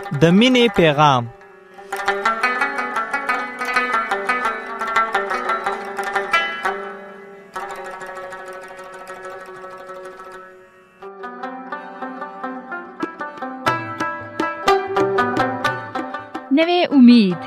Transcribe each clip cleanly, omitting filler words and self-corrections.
د مینې پیغام. نوې امید.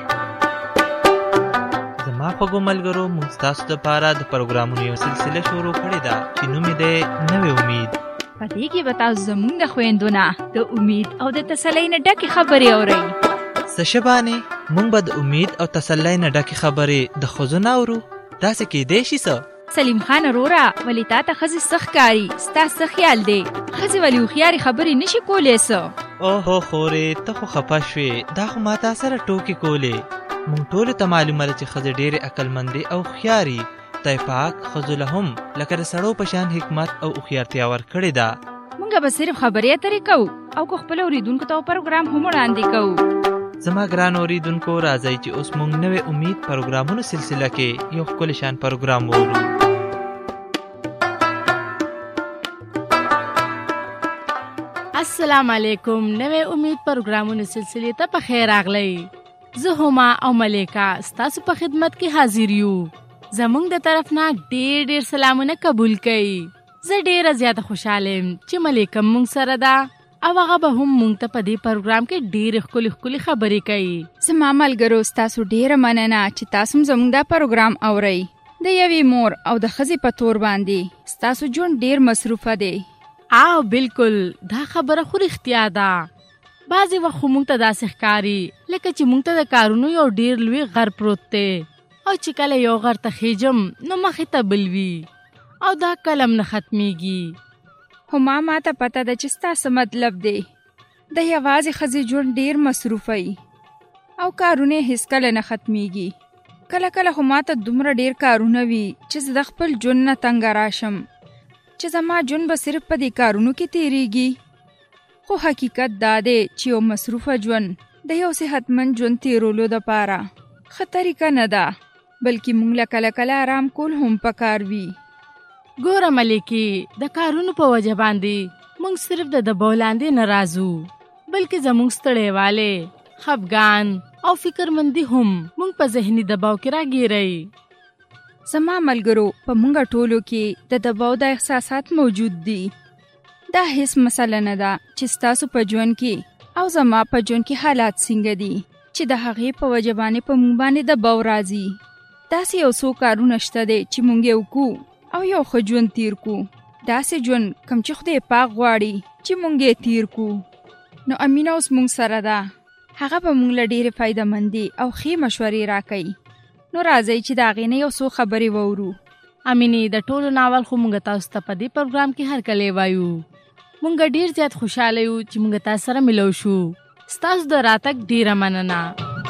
زما خوږو ملګرو، موږ ستاسو دپاره د پروګرامونو یو سلسله شروع کړې ده چې نوم یې دی نوې امید. په دې کې به تاسو زموږ د خویندو نه د امید او د تسلۍ نه ډکې خبرې اورئ. څه شبانې موږ به د امید او تسلۍ نه ډکې خبرې د ښځو نه اورو؟ داسې کیدی شي څه؟ سلیم خان وروره، ولې تا ته ښځې څه ښکاري؟ ستا څه خیال دی؟ ښځې ولې هوښیارې خبرې نشي کولی څه؟ اوهو خورې، ته خو خفه شوې. دا خو ما تا سره ټوکې کولې. موږ ټولو ته معلومه ده چې ښځې ډېرې عقلمندې او هوښیارې. خدای پاک ښځو له هم لکه د سړو په شان حکمت او هوښیارتیا ورکړې ده. موږ به صرف خبرې اترې کوو او که خپلو اورېدونکو ته پروګرام هم وړاندې کوو. زما ګران اورېدونکو، راځئ چې اوس موږ نوې امید پروګرامونو سلسله کې یو ښکلی شان پروګرام وورو. السلام علیکم. نوې امید پروګرامونو سلسلې ته په خیر راغلی. زه هما او ملیکا ستاسو په خدمت کې حاضر یو. زموږ د طرف نه ډېر سلامونه قبول کړئ. زه ډېره زیاته خوشحاله یم چې ملیکا موږ سره ده او هغه به هم موږ ته په دې پروګرام کې ډېرې ښکلې خبرې کوي. زما ملګرو، ستاسو ډېره مننه چې تاسو زموږ دا پروګرام اورئ. د یوې مور او د ښځې په تور باندې ستاسو ژوند ډېر مصروفه دی. او بالکل، دا خبره خو رښتیا ده. بعضې وخت خو موږ ته داسې ښکاري لکه چې موږ ته د کارونو یو ډېر لوی غر پروت دی او چې کله یو غر ته خیجم نو مخې ته بل وي او دا کلم نه ختمیږي. خو ما ته پته ده چې ستا څه مطلب دی. د یوازې ښځې ژوند ډېر مصروفه وي او کارونه یې هېڅکله نه ختمیږي. کله خو ما ته دومره ډېر کارونه وي چې زه د خپل ژوند نه تنګه راشم چې زما ژوند به صرف په دې کارونو کې تیریږي. خو حقیقت دا دی چې یو مصروفه ژوند د یو صحتمند ژوند تیرولو دپاره ښه طریقه نه ده، بلکې موږ له کله آرام کول هم پکار وي. ګوره ملیکې، د کارونو په وجه باندې موږ صرف د دباو لاندې نه راځو، بلکې زموږ ستړیوالی، خفګان او فکرمندي هم موږ په ذهني دباو کې راګیرئ. زما ملګرو، په موږ ټولو کې د دباو د احساسات موجود دي. دا هیڅ مسله نه ده چې ستاسو په ژوند کې او زما په ژوند کې حالات څنګه دي چې د هغې په وجه باندې په موږ باندې دباو راځي. داسې یو څو کارونه شته دی چې موږ یې وکړو او یو ښه ژوند تیر کړو. داسې ژوند کوم چې خدای پاک غواړي چې موږ یې تیر کړو. نو امینه اوس موږ سره ده. هغه به موږ له ډېرې فایدهمندي او ښې مشورې راکوي. نو راځئ چې د هغې نه یو څو خبرې واورو. امینې، د ټولو ناول خو موږ تاسو ته په دې پروګرام کې هرکلی وایو. موږ ډېر زیات خوشحاله یو چې موږ تاسو سره ملو شو. ستاسو د راتګ ډېره مننه.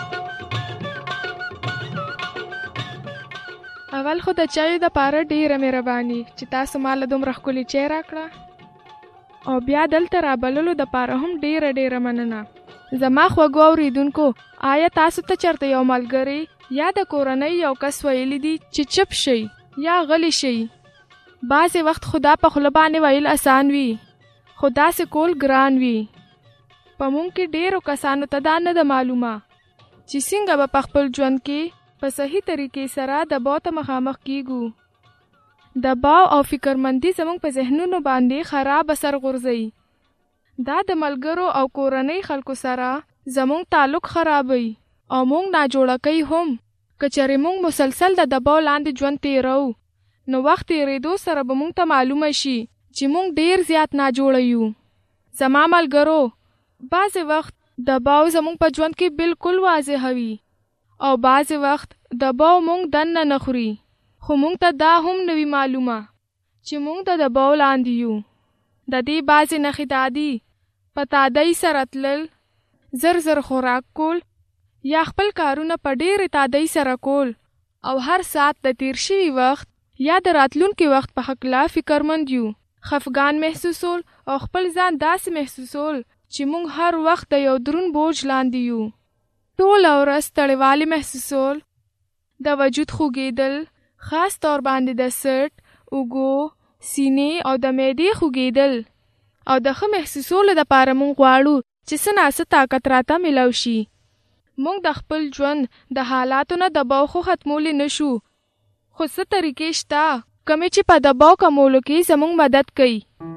اول خو د چایو دپاره ډېره مهرباني چې تاسو ماله دومره ښکلې چای راکړه، او بیا دلته رابللو دپاره هم ډېره مننه. زما خوږو اورېدونکو، آیا تاسو ته چېرته یو ملګری یا د کورنۍ یو کس ویلی دي چې چپ شئ یا غلی شئ؟ بعضې وخت خدا په خوله باندې ویل اسان وي، خو داسې کول ګران وي. په موږ کې ډېرو کسانو ته دا نه ده معلومه چې څنګه به په خپل ژوند کې په صحیح طریقې سره دباو ته مخامخ کیږو. دباو او فکرمندي زموږ په ذهنونو باندې خراب اثر غورځوي. دا د ملګرو او کورنۍ خلکو سره زموږ تعلق خرابوي او موږ ناجوړه کوي هم. که چېرې موږ مسلسل د دباو لاندې ژوند تیرو، نو وخت تیرېدو سره به موږ ته معلومه شي چې موږ ډېر زیات ناجوړه یو. زما ملګرو، بعضې وخت دباو زموږ په ژوند کې بالکل واضح وي او بعضې وخت دباو موږ دننه نه خوري، خو موږ ته دا هم نه وي معلومه چې موږ د دباو لاندې یو. د دې بعضې نښې دا دي: په تادۍ سره تلل، زر خوراک کول یا خپل کارونه په ډېرې تادۍ سره کول او هر ساعت د تیر شوي وخت یا د راتلونکي وخت په هکله فکرمند یو. خفګان محسوسول او خپل ځان داسې محسوسول چې موږ هر وخت د یو درون بوج لاندې یو. ټوله ورځ ستړیوالی محسوسول، د وجود خوږېدل، خاص طور باندې د سټ، اوږو، سینې او د معدې خوږېدل. او د ښه محسوسولو دپاره موږ غواړو چې څه ناڅه طاقت راته ملو شي. موږ د خپل ژوند د حالاتو نه دباو خو ختمولی نشو، خو څه طریقې شته کومې چې په دباو کمولو کې زموږ مدد کوي.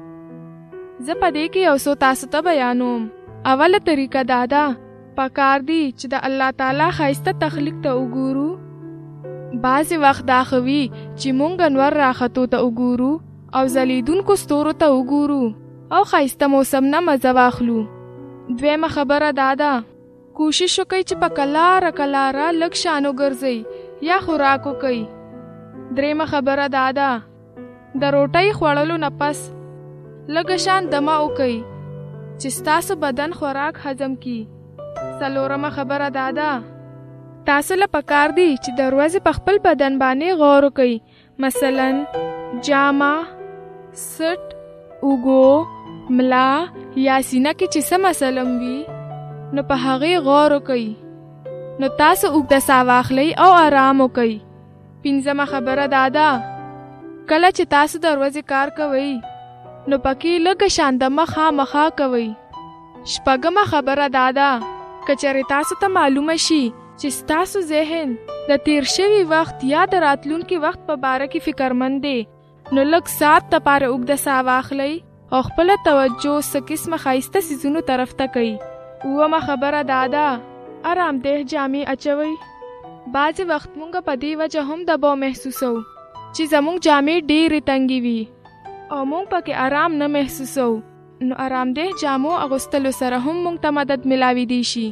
زه په دې کې یو څو تاسو ته بیانوم. اوله طریقه دا ده، پکار دی چې د الله تعالی ښایسته تخلیق ته وګورو. بعضې وخت دا ښه وي چې موږ انور راختو ته وګورو او ځلیدونکو ستورو ته وګورو او ښایسته موسم نه مزه واخلو. دویمه خبره دا ده، کوشش وکئ چې په کلاره لږ شان وګرځئ یا خوراک وکئ. دریمه خبره دا ده، د روټۍ خوړلو نه پس لږ شان دمه وکئ چې ستاسو بدن خوراک هضم کی. څلورمه خبره دا ده، تاسو له پکار دی چې د ورځې په خپل بدن باندې غور وکئ. مثلا جامه، سټ، اوږو، ملا یا سینه کې چې څه مسلم وي نو په هغې غور وکئ. نو تاسو اوږده ساه واخلئ او آرام وکئ. پنځمه خبره دا ده، کله چې تاسو د ورځې کار کوئ نو پکې لږه شان دمه خامخا کوئ. شپږمه خبره دا ده، که چېرې تاسو ته معلومه شي چې ستاسو ذهن د تیر شوي وخت یا د راتلونکي وخت په باره کې فکرمند دی نو لږ ساعت دپاره اوږده ساه واخلئ او خپله توجه څه قسمه ښایسته څیزونو طرف ته کوئ. اومه خبره دا ده، ارامدeh جامې اچوئ. بعضې وخت مونږ په دې وجه هم دباو محسوسو چې زموږ جامې ډېرې تنګې وي او مونږ پکې آرام نه محسوسو. نو ارامدeh جامو اغوستلو سره هم مونږ ته مدد ملاوي دی شي.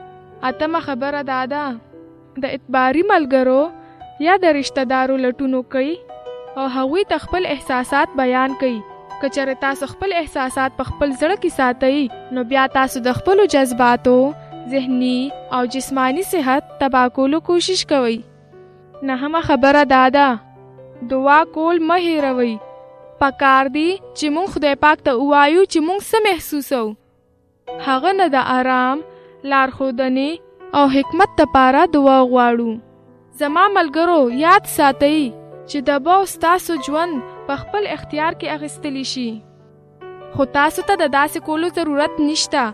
اتمه خبره دا ده، د اعتباري ملګرو یا د رشتہ دارو لټون وکئ او هغوی ته خپل احساسات بیان کئ. که چېرې تاسو خپل احساسات په خپل زړه کې ساتئ نو بیا تاسو د خپلو جذباتو، ذهني او جسمانی صحت تباه کولو کوشش کوئ. نهمه خبره دا ده، دعا کول مه هېروئ. پکار دی چې مونږ خدای پاک ته ووایو چې مونږ څه محسوسو. هغه نه د آرام، لارښودنې او حکمت دپاره دعا غواړو. زما ملګرو یاد ساتئ چې دباو ستاسو ژوند په خپل اختیار کې اخیستلی شي، خو تاسو ته د داسې کولو ضرورت نشته.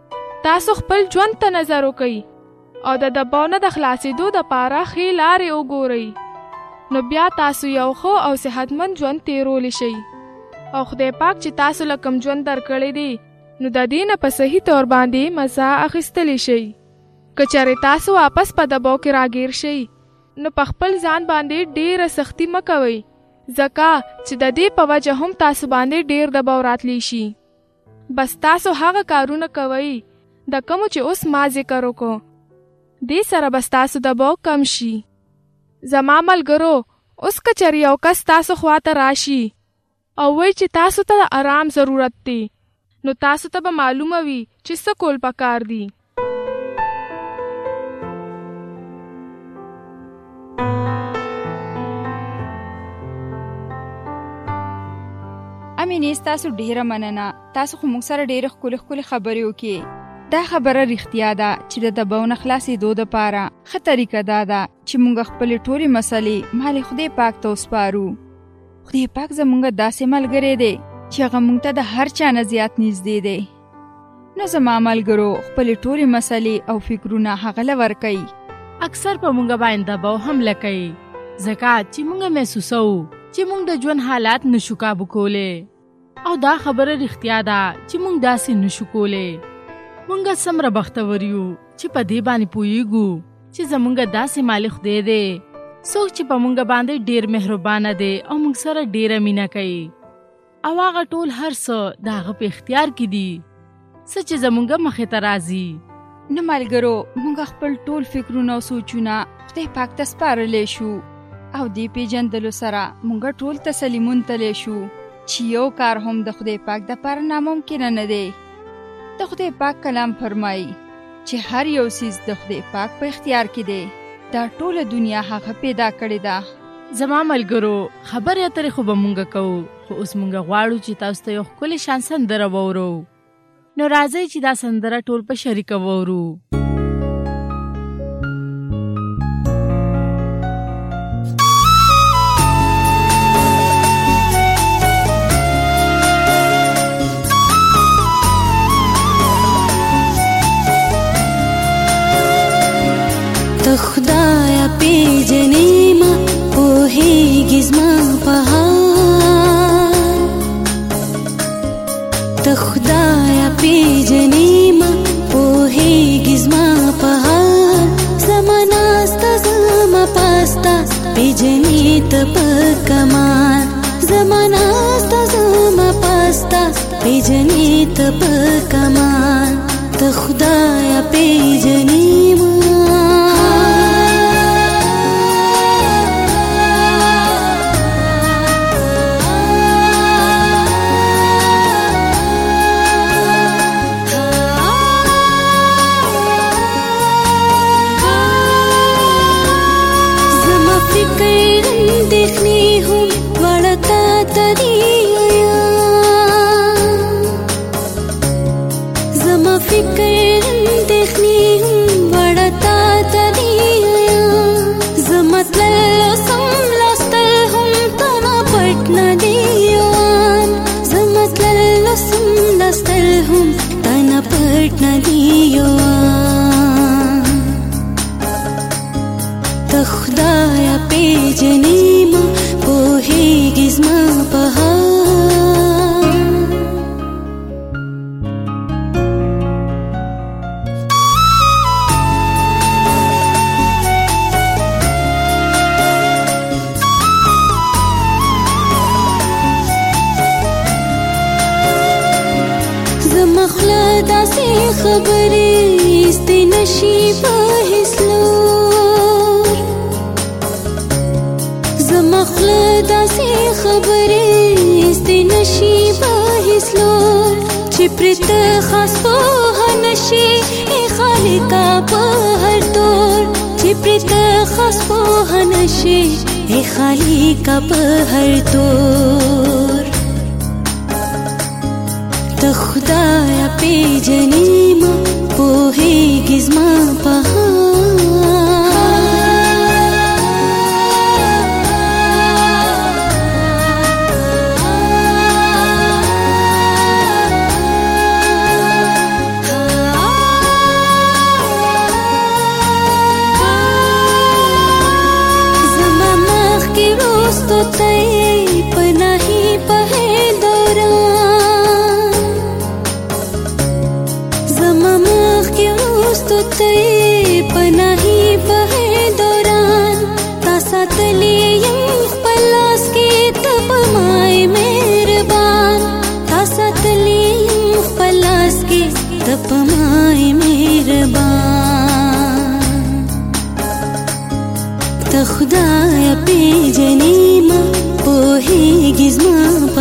تاسو خپل ژوند ته نظر وکئ او د دباو نه د خلاصېدو دپاره ښې لارې وګورئ. نو بیا تاسو یو ښه او صحتمند ژوند تیرولی شئ او خدای پاک چې تاسو له کوم ژوند درکړی دی نو د دې نه په صحیح طور باندې مزه اخیستلی شئ. که چېرې تاسو واپس په دباو کې راګیر شئ نو په خپل ځان باندې ډېره سختي مه کوئ، ځکه چې د دې په وجه هم تاسو باندې ډېر دباو راتلی شي. بس تاسو هغه کارونه کوئ د کومو چې اوس ما ذکر وکړو، دې سره بس تاسو دباو کم شي. زما ملګرو، اوس که چېرې یو کس تاسو خواته راشي او وایي چې تاسو ته د آرام ضرورت دی نو تاسو ته به معلومه وي چې څه کول پکار دي. امینې ستاسو ډیره مننه. تاسو خو موږ سره ډیره ښکلې خبرې وکړې. دا خبره رښتیا ده چې د دباو نه خلاصېدو دپاره ښه طریقه دا ده چې موږ خپلې ټولې مسلې مالې خدای پاک ته وسپارو. خدای پاک زموږ داسې ملګری دی چې هغه موږ ته د هر چا نه زیات نږدې دی. نو زما ملګرو، خپلې ټولې مسلې او فکرونه هغه له ورکئ. اکثر په موږ باندې دباو حمله کوي ځکه چې موږ محسوسو چې موږ د ژوند حالات نشو کابو کولی، او دا خبره رښتیا ده چې موږ داسې نشو کولی. موږ څومره بختور یو چې په دې باندې پوهیږو چې زموږ داسې مالک خدای دی څوک چې په موږ باندې ډېر مهربانه دی او موږ سره ډېره مینه کوي، او هغه ټول هر څه د هغه په اختیار کې دي څه چې زموږ مخې ته راځي. نو ملګرو، موږ خپل ټول فکرونه او سوچونه خدای پاک ته سپارلی شو او دې پیژندلو سره موږ ټول تسلي موندلی شو چې یو کار هم د خدای پاک دپاره ناممکنه نه دی. د خدای پاک کلام فرمایي چې هر یو څیز د خدای پاک په اختیار کې دی. دا ټوله دنیا هغه پیدا کړې ده. زما ملګرو، خبرې اترې خو به مونږ کوو، خو اوس مونږ غواړو چې تاسو ته یو ښکلې شان سندره واورو. نو راځئ چې دا سندره ټول په شریکه واورو. خدایا پیژنې ما پوهېږې زما په حال ته خدایا پیژنې ما پوهېږې زما په حال زما ناسته زما پاسته پیژنې ته په کمال زما ناسته زما پاسته پیژنې ته په کمال ته خدایا پیژنې ما ته خدایا پیژنې ما پوهېږې زما په حال زما خوله داسې خبرې ایستې نشي په هېڅ لور زما خوله داسې خبرې ایستې نشي په هېڅ لور چې پرې ته خاص پوهه نشي ای خالقه په هر طور چې پرې ته خاص پوهه نشي ای خالقه په هر طور ته خدایا پیژنې ما پوهېږې زما په زما مخکې وروستو ته یې پناهي په هر دوران زما مخکې وروستو ته یې پناهي په هر دوران تا ساتلی یم خپل لاس کې ته په ما یې مهربان تا ساتلی یم خپل لاس کې ته په ما یې مهربان ته خدایا پیژنې ما پوهېږې زما په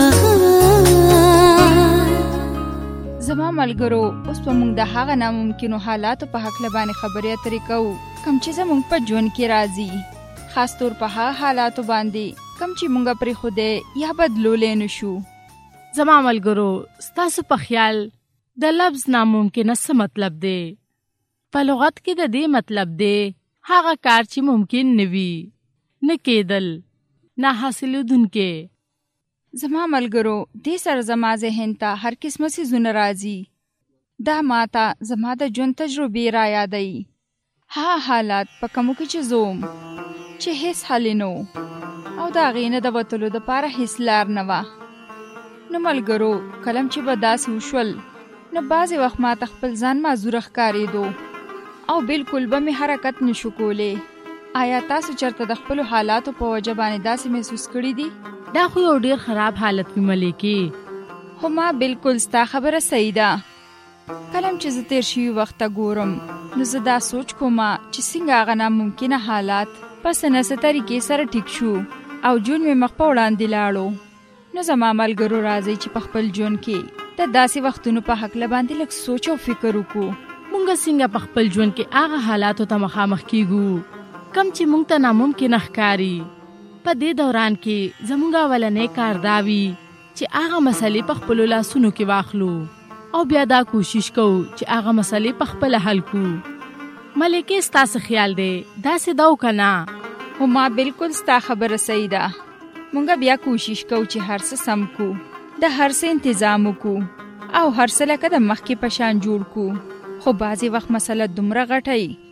حال زما ملګرو اوس به موږ د هغه ناممکنو حالاتو په هکله باندې خبرې اترې کوو کوم چې زموږ په ژوند کې راځي خاص طور په هغه حالاتو باندې کوم چې موږ پرېښودی یا بدلولی نشو زما ملګرو ستاسو په خیال د لفظ ناممکنه څه مطلب دی په لغت کې د دې مطلب دی هغه کار چې ممکن نه وي نه کېدل نه حاصلېدونکی زما ملګرو دې سره زما ذهن ته هر قسمه څیزونه راځي دا ماته زما د ژوند تجربې را یادوي هغه حالات په کومو کې چې زه وم چې هیڅ حل نه و او د هغې نه د وتلو دپاره هیڅ لار نه وه نو ملګرو کلم چې به داسې وشول نو بعضې وخت ماته خپل ځان معذوره ښکارېدو او بالکل به مې حرکت نشو کولی آیا تاسو چېرته د خپلو حالاتو په وجه باندې داسې محسوس کړي دي دا خو یو ډېر خراب حالت وي ملیکې خو ما بالکل ستا خبره صحیح ده کلم چې زه تېر شوي وخت ته ګورم نو زه دا سوچ کومه چې څنګه هغه ناممکنه حالات په څه نه څه طریقې سره ټیک شو او ژوند مې مخ په وړاندې لاړو نو زما ملګرو راځئ چې په خپل ژوند کې د داسې وختونو په هکله باندې لږ سوچ او فکر وکړو مونږ څنګه په خپل ژوند کې هغه حالاتو ته مخامخ کیږو کم چې مونږ ته ناممکنه ښکاري په دې دوران کې زموږ اولنی کار دا وي چې هغه مسلې په خپلو لاسونو کې واخلو او بیا دا کوشش کوو چې هغه مسلې په خپله حل کړو ملکې ستاسو خیال دی داسې ده او که نه خو ما بالکل ستا خبره صحیح ده مونږ بیا کوشش کوو چې هر څه سم کو د هر څه انتظام وکړو او هر څه لکه د مخکې په شان جوړ کو خو بعضې وخت مسله دومره غټه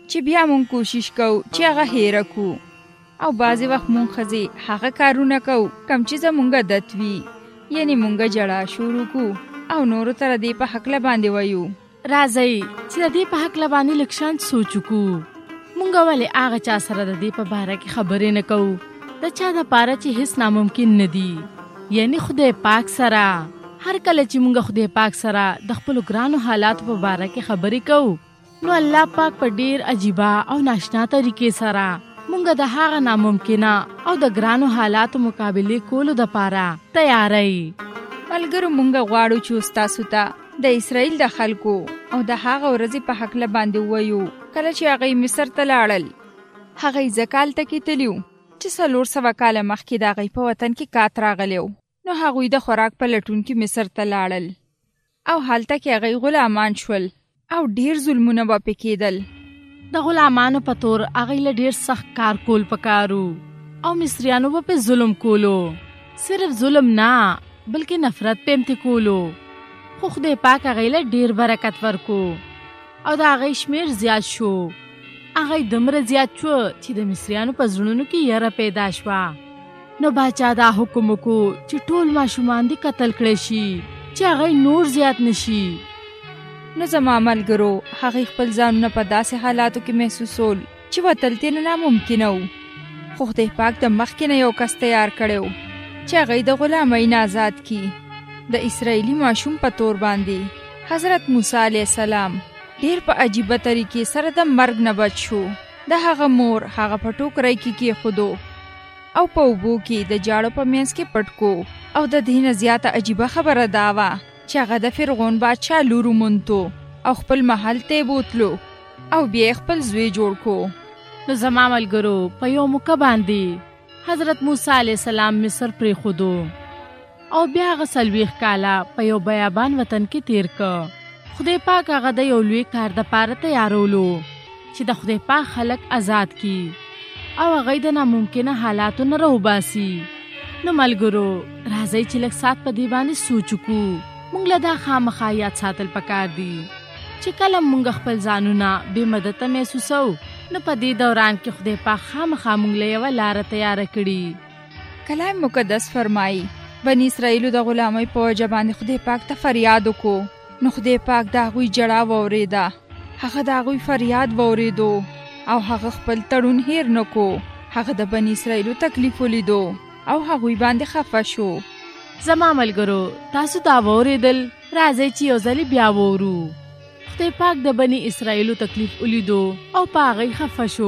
چې بیا مونږ کوشش کوو چې هغه هېره کو، او بعضې وخت مونږ ښځې هغه کارونه کوو کم چې زمونږ عادت وي، یعنی مونږ جړه شروع کو او نورو ته د دې په هکله باندې وایو. راځئ چې د دې په هکله باندې لږ شان سوچ وکړو. مونږ ولې هغه چا سره د دې په باره کې خبرې نه کوو د چا دپاره چې هیڅ ناممکن نه دي، یعنی خدای پاک سره. هر کله چې مونږ خدای پاک سره د خپلو ګرانو حالاتو په باره کې خبرې کوو، نو الله پاک په ډیر عجیبه او ناشنا طریقې سره مونږ د هغه ناممکنه او د ګرانو حالاتو مقابلې کولو دپاره تیاری. ملګرو، مونږ غواړو چې ستاسو ته د اسرائیل د خلکو او د هغه ورځې په هکله باندې ووایو کله چې هغوی مصر ته لاړل. هغوی ځکه هلته کې تلي وو چې 400 کاله مخکې د هغوی په وطن کې کات راغلی و. نو هغوی د خوراک په لټون کې مصر ته لاړل او هلته کې هغوی غلامان شول او ډیر ظلمونه به پې کېدل. د غلامانو په تور هغوی له ډیر سخت کار کول پکارو او مصریانو به پې ظلم کولو. صرف ظلم نه بلکې نفرت پې امتې کولو. خو خدای پاک هغوی له ډیر برکت ورکو او د هغوی شمیر زیات شو. هغوی دومره زیات شو چې د مصریانو په زړونو کې یره پیدا شوه. نو باچا دا حکم وکړو چې ټول ماشومان دې قتل کړی شي چې هغوی نور زیات نشي. نو زما ملګرو، هغوی خپل ځانونه په داسې حالاتو کې محسوسول چې وتل ترې ناممکنه و. خو خدای پاک د مخکې نه یو کس تیار کړی و چې هغوی د غلامۍ نه آزاد کړي. د اسرائیلي ماشوم په تور باندې حضرت موسی علیه السلام ډیر په عجیبه طریقې سره د مرګ نه بچ شو. د هغه مور هغه په ټوکرۍ کې کېښودو او په اوبو کې د جاړو په منځ کې پټ کو. او د دې نه زیاته عجیبه خبره دا وه چې هغه د فرعون بادشاه لور وموندو او خپل محل ته یې بوتلو او بیا یې خپل زوی جوړ کو. نو زما ملګرو، په یو موقع باندې حضرت موسی علیه السلام مصر پرېښودو او بیا هغه 40 کاله په یو بیابان وطن کې تیر که. خدای پاک هغه د یو لوی کار دپاره تیارولو چې د خدای پاک خلک آزاد کی او هغوی د ناممکنه حالاتو نه راوباسي. نو ملګرو، راځئ چې لږ ساعت په دې باندې سوچ وکړو. موږ له دا خامخا یاد ساتل پکار دي چې کله موږ خپل ځانونه بې مدده محسوسو، نو په دې دوران کې خدای پاک خامخا موږ له یوه لاره تیاره کړي. کلام مقدس فرمایي بني اسرائیلو د غلامۍ په وجه باندې خدای پاک ته فریاد وکړو. نو خدای پاک د هغوی جړه واورېده، هغه د هغوی فریاد واورېدو او هغه خپل تړون هیر نکو. هغه د بني اسرائیلو تکلیف ولیدو او هغوی باندې خفه شو. زما ملګرو، تاسو دا واورېدل؟ راځئ چې یو ځلې بیا واورو. خدای پاک د بني اسرائیلو تکلیف ولیدو او په هغوی خفه شو.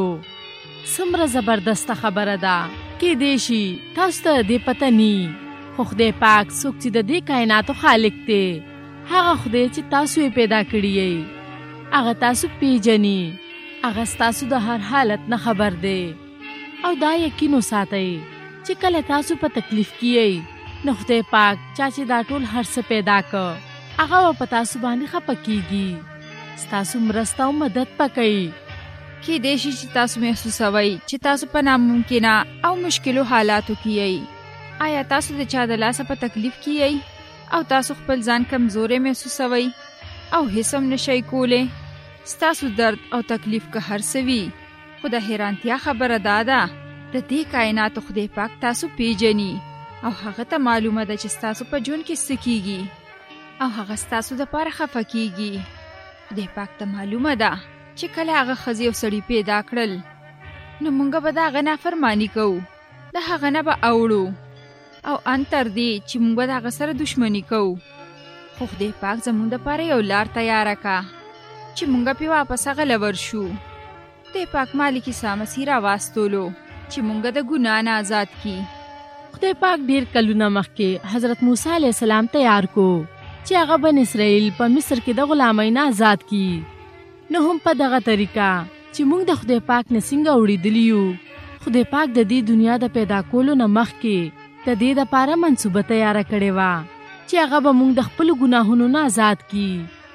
څومره زبردسته خبره ده. کیدای شي تاسو ته دې پته نی، خو خدای پاک څوک چې د دې کائناتو خالق دی، هغه خدای چې تاسو یې پیدا کړی یې، هغه تاسو پیژني، هغه ستاسو د هر حالت نه خبر دی. او دا یقین وساتئ چې کله تاسو په تکلیف کې یئ، نو خدای پاک چا چې دا ټول هر څه پیدا کړ، هغه په تاسو باندې خفه کیږي، ستاسو مرسته او مدد پکوي. کیدای شي چې تاسو محسوسوئ چې تاسو په ناممکنه او مشکلو حالاتو کې یئ. آیا تاسو د چا د لاسه په تکلیف کې یئ او تاسو خپل ځان کمزوری محسوسوئ او هیڅ هم نشئ کولی؟ ستاسو درد او تکلیف که هر څه وي، خو د حیرانتیا خبره دا ده د دې کائناتو خدای پاک تاسو پیژني او هغه ته معلومه ده چې ستاسو په ژوند کې څه کیږي او هغه ستاسو دپاره خفه کیږي. خدای پاک ته معلومه ده چې کله هغه ښځې او سړي پیدا کړل، نو موږ به د هغه نافرماني کوو، د هغه نه به اوړو او ان تر دې چې موږ به د هغه سره دشمني کوو. خو خدای پاک زموږ دپاره یو لار تیاره که چې موږ پې واپس هغه له ورشو. خدای پاک مالک عیسی مسیح راواستولو چې موږ د ګناه نه آزاد کي. خدای پاک ډیر کلونه مخکې حضرت موسی علیه السلام تیار کو چې هغه بن اسرائیل په مصر کې د غلامۍ نه آزاد کی. نو هم په دغه طریقه چې موږ د خدای پاک نه څنګه اورېدلي یو، خدای پاک د دې دنیا د پیدا کولو نه مخکې د دې دپاره منصوبه تیاره کړې وه چې هغه به موږ د خپلو ګناهونو نه آزاد کی.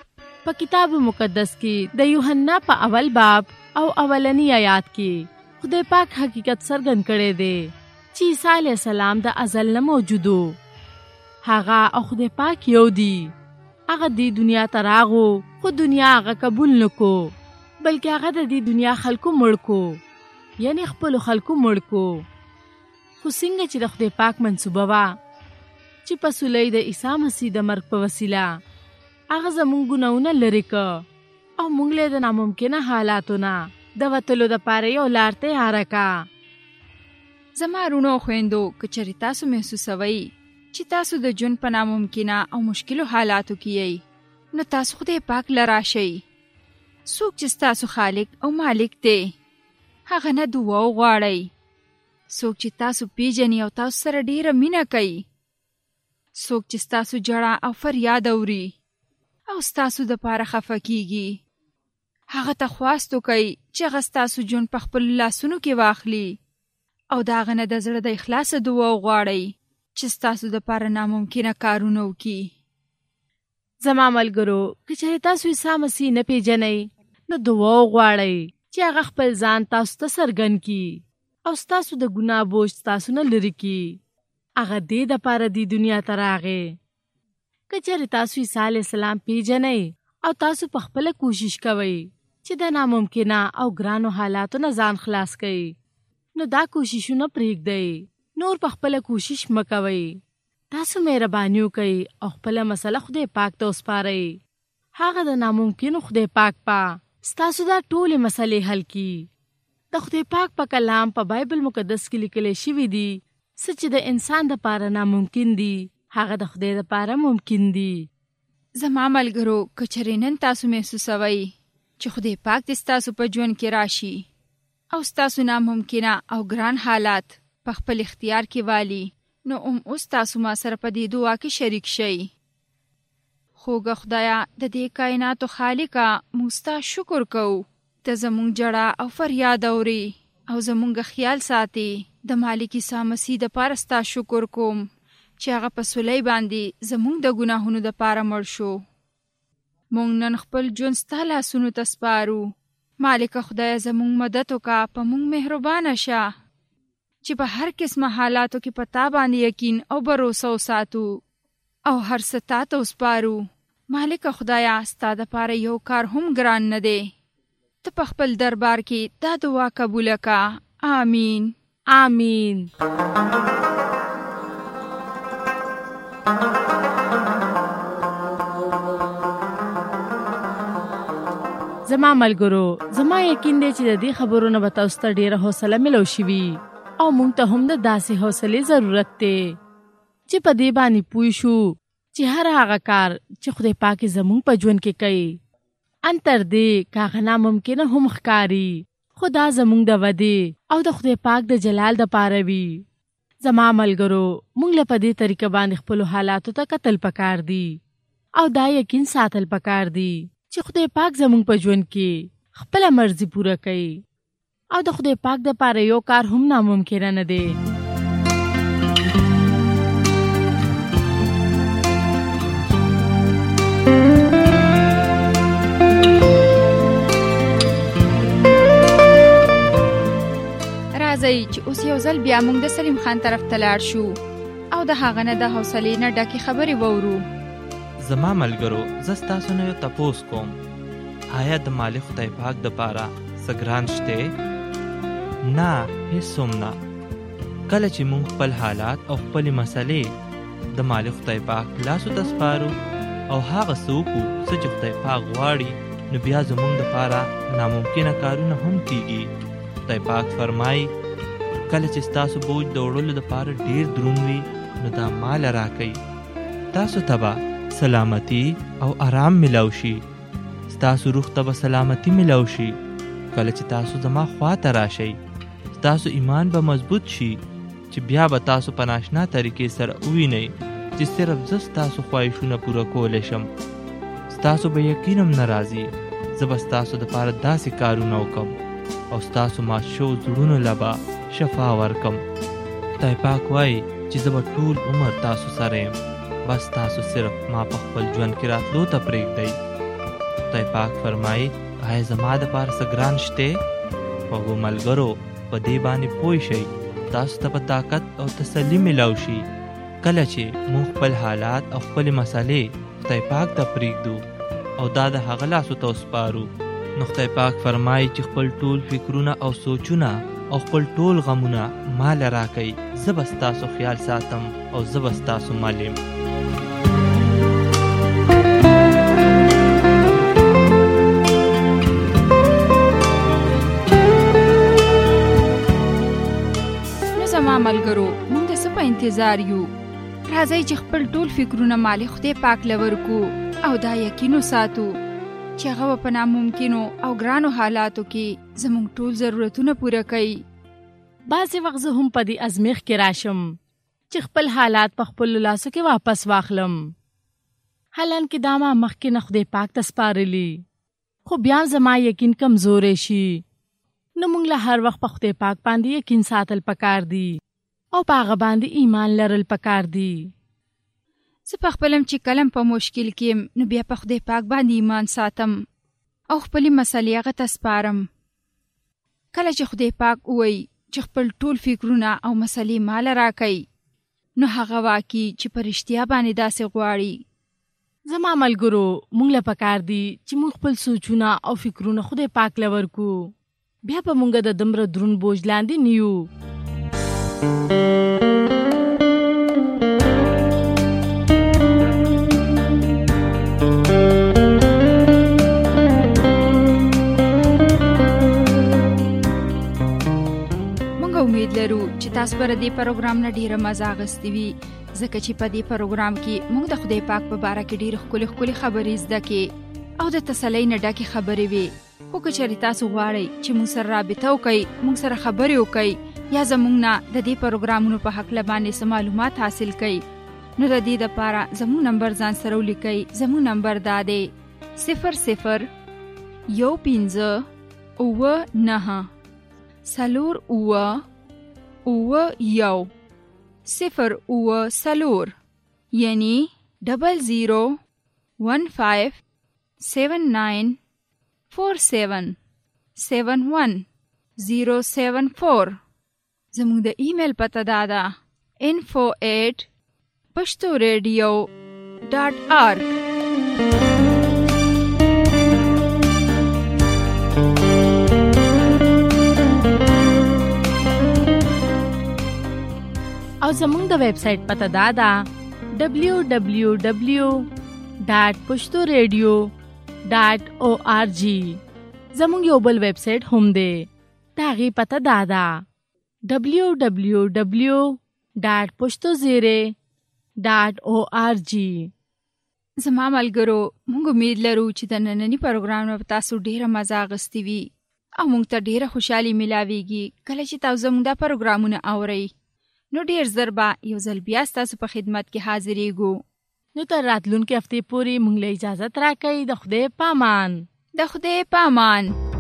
په کتاب مقدس کې د یوحنا په اول باب او اولنی آیات کې خدای پاک حقیقت څرګند کړی دی چې عیسی علیه السلام د ازل نه موجودو. هغه او خدای پاک یو دی. هغه دې دنیا ته راغو خو دنیا هغه قبول نکو. بلکې هغه د دې دنیا خلکو مړ کو، یعنی خپلو خلکو مړ کو. خو څنګه چې د خدای پاک منصوبه وه چې په صلح د عیسی مسیح د مرګ په وسیله هغه زموږ ګناهونه لرې که او موږ له د ناممکنه حالاتو نه د وتلو دپاره یو لار تیاره که. زما رونو او خویندو، که چېرې تاسو محسوسوئ چې تاسو د ژوند په ناممکنه او مشکلو حالاتو کې یئ، نو تاسو خدای پاک له راشئ. څوک چې ستاسو خالق او مالک دی، هغه نه دعا وغواړئ. څوک چې تاسو پیژني او تاسو سره ډیره مینه کوي، څوک چې ستاسو جړه او فریاد اوري او ستاسو دپاره خفه کیږي، هغه ته خواست وکئ چې هغه ستاسو ژوند په خپلو لاسونو کې واخلي او د هغه نه د زړه د اخلاصه دعا وغواړئ چې ستاسو دپاره ناممکنه کارونه وکړي. زما ملګرو، که چېرې تاسو عیسی مسیح نه پیژنئ، نو دعا وغواړئ چې هغه خپل ځان تاسو ته څرګند کړي او ستاسو د ګناه بوج ستاسو نه لرې کړي. هغه دې دپاره دې دنیا ته راغی. که چېرې تاسو عیسی علیه السلام پیژنئ او تاسو په خپله کوشش کوئ چې د ناممکنه او ګرانو حالاتو نه ځان خلاص کړئ، نو دا کوششونه پرېږدئ، نور په خپله کوشش مه کوئ. تاسو مهرباني وکئ او خپله مسله خدای پاک ته وسپارئ. هغه د ناممکنو خدای پاک په ستاسو دا ټولې مسلې حل کړي. د خدای پاک په کلام په بایبل مقدس کې لیکلی شوي دي، څه چې د انسان دپاره ناممکن دي، هغه د خدای دپاره ممکن دي. زما ملګرو، که چېرې نن تاسو محسوسوئ چې خدای پاک دې ستاسو په ژوند کې راشي او ستاسو ناممکنه او ګران حالات په خپل اختیار کې والي، نو اوس تاسو ما سره په دې دعا کې شریک شئ. خوږه خدایه، د دې کائناتو خالقه، موږ ستا شکر کوو. ته زموږ جړه او فریاد اوري او زموږ خیال ساتي. د مالک عیسی مسیح دپاره ستا شکر کوم چې هغه په صلیب باندې زموږ د ګناهونو دپاره مړ شو. موږ نن خپل ژوند ستا لاسونو ته سپارو. مالک خدایه، زموږ مدد وکړه، په موږ مهربانه شه چې په هر قسمه حالاتو کې په تا باندې یقین او باور وساتو او هر څه تا ته وسپارو. مالک خدایه، ستا دپاره یو کار هم ګران نه دی. ته په خپل دربار کې دا دعا قبوله کړه. آمین. آمین. زما ملګرو، زما یقین دی چې د دې خبرونه به تاسو ته ډېره حوصله ملو شوي او موږ ته هم د داسې حوصلې ضرورت دی چې په دې باندې پوه شو چې هر هغه کار چې خدای پاک زموږ په ژوند کې کوي، ان تر دې که هغه ناممکنه هم ښکاري، خو دا زموږ د ودې او د خدای پاک د جلال دپاره وي. زما ملګرو، موږ له په دې طریقه باندې خپلو حالاتو ته کتل پکار دي او دا یقین ساتل پکار دي چې خدای پاک زموږ په ژوند کې خپله مرضي پوره کوي او د خدای پاک دپاره یو کار هم ناممکنه نه دی. راځئ چې اوس یو ځل بیا موږ د سلیم خان طرف ته لاړ شو او د هغه نه د حوصلې نه ډکې خبرې واورو. زما ملګرو، زه ستاسو نه یو تپوس کوم، آیا د مالک خدای پاک دپاره څه ګران شته؟ نه، هېڅ هم نه. کله چې موږ خپل حالات او خپلې مسلې د مالک خدای پاک لاسو ته سپارو او هغه څه وکړو څه چې خدای پاک غواړي، نو بیا زموږ دپاره ناممکنه کارونه هم کیږي. خدای پاک فرمایي، کله چې ستاسو بوج د وړلو دپاره ډېر دروند وي، نو دا مال راکئ، تاسو ته به سلامتی او آرام ملو شي. ستاسو روح ته به سلامتی ملو شي. کله چې تاسو زما خوا ته راشئ، ستاسو ایمان به مضبوط شي چې بیا به تاسو په ناشنا طریقې سره ووینئ چې صرف زه ستاسو خواهشونه پوره کولی شم. ستاسو به یقین هم نه راځي. زه به ستاسو دپاره داسې کارونه وکړم او ستاسو مات شوو زړونو له به شفا ورکم. خدای پاک وایي چې زه به ټول عمر تاسو سره یم، بس تاسو صرف ما په خپل ژوند کې راتلو ته پرېږدئ. خدای پاک فرمایي، آیا زما دپاره څه ګران شته؟ خوږو ملګرو، په دې باندې پوه شئ، تاسو ته به طاقت او تسلي ملو شي کله چې موږ خپل حالات او خپلې مسلې خدای پاک ته پرېږدو او دا د هغه لاسو ته وسپارو نو خدای پاک فرمایي چې خپل ټول فکرونه او سوچونه او خپل ټول غمونه مال راکړئ، زه به ستاسو خیال ساتم او زه به ستاسو مال یم. نو زما ملګرو، موږ د څه په انتظار یو؟ راځئ چې خپل ټول فکرونه مالي خدای پاک لورکو او دا یقینو ساتو چې هغه په ناممکنو او ګرانو حالاتو کې زموږ ټول ضرورتونه پوره کوي. بعضې وخت زه هم په دې ازمیښت کې راشم چې خپل حالات په خپلو لاسو کې واپس واخلم، حالانکې دا ما مخکې نه خدای پاک ته سپارلي، خو بیا زما یقین کمزوری شي. نو موږ له هر وخت په خدای پاک باندې یقین ساتل پکار دي او په هغه باندې ایمان لرل پکار دي. زه په خپلم چې کلم په مشکل کې نو بیا په خدای پاک باندې ایمان ساتم او خپلې مسلې هغه ته سپارم. کله چې خدای پاک وایي چې خپل ټول فکرونه او مسلې مال راکوي، نو هغه واقعي چې په رښتیا باندې داسې غواړي. زما ملګرو، موږ له پکار دي چې موږ خپل سوچونه او فکرونه خدای پاک له ورکو، بیا به موږ د دومره دروند بوج لاندې نه یو. امید لرو چې تاسو پر دې پروګرام نه ډیره مزه اخیستې وي، ځکه چې په دې پروګرام کې موږ د خدای پاک په باره کې ډېرې ښکلې خبرې زده کړې او د تسلۍ نه ډکې خبرې وې. خو که چېرې تاسو غواړئ چې موږ سره رابطه وکئ، موږ سره خبرې وکئ یا زموږ نه د دې پروګرامونو په هکله باندې څه معلومات حاصل کئ، نو د دې دپاره زموږ نمبر ځان سره ولیکئ. زموږ نمبر دا دی 00-59-4-1 یعنی 0015794771 زموږ د ایمیل پته دا ده info@pashtoradio.org. او زموږ د ویب سټ پته دا ده www.pashtoradio.org. زموږ یو بل ویب سټ هم دی، د هغې پته دا ده www.pashtozere.org. زما ملګرو، موږ امید لرو چې د ننني پروګرام نه تاسو ډیره مزه اخیستې وي او موږ ته ډیره خوشحالي ملاویږي کله چې تاسو زموږ دا پروګرامونه اورئ. نو ډیر زر به یو ځل بیا ستاسو په خدمت کې حاضرېږو. نو تر راتلونکي هفتې پورې موږ له اجازت راکوئ. د خدای پامان. د خدای پامان.